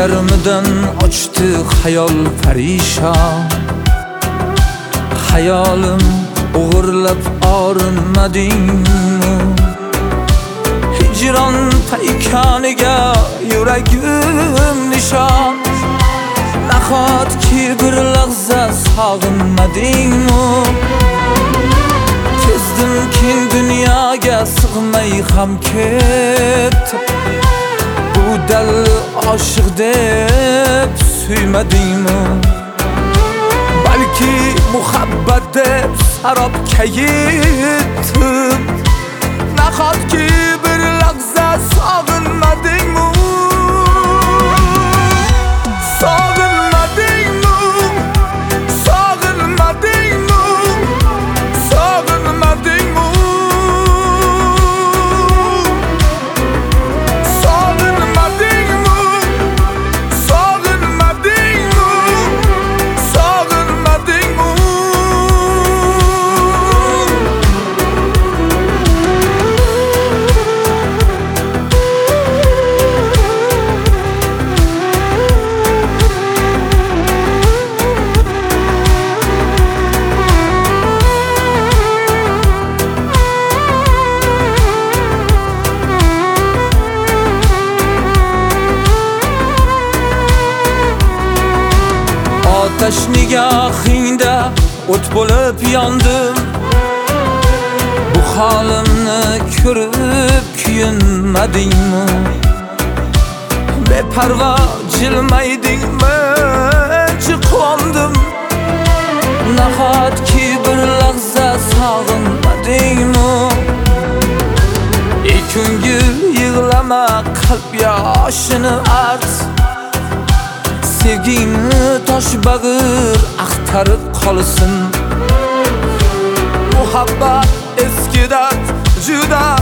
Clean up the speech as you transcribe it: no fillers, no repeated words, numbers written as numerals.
yarmidan ochdi xayol parishon. Hayolim o'g'irlab orinmadingmi? Hijron paykoniga yuragim nishon. Nahotki bir lahza sog'inmadingmi? Kezdimki dunyoga sig'may ham ketdim. Bu dal oshiq deb suymadingmi? Balki muhabbat deb sarobga yetdim. Nahotki bir lahza sog'inmadingmi? Sog'inmadingmi? Sog'inmadingmi? Sog'inmadingmi? Sog'inmadingmi? Sog'inmadingmi? Sog'inmadingmi? Otash nigohingda o't bo'lib yondim. Bu holimni ko'rib kuyunmadingmi? Beparvo jilmaydingmi? Chiqondim. Nahotki bir lahza sog'inmadingmi? Ko'ngil yig'lama, qalb yoshini art. Sevgingni tosh bag'ir axtarib qolsin. Muhabbat eskidan juda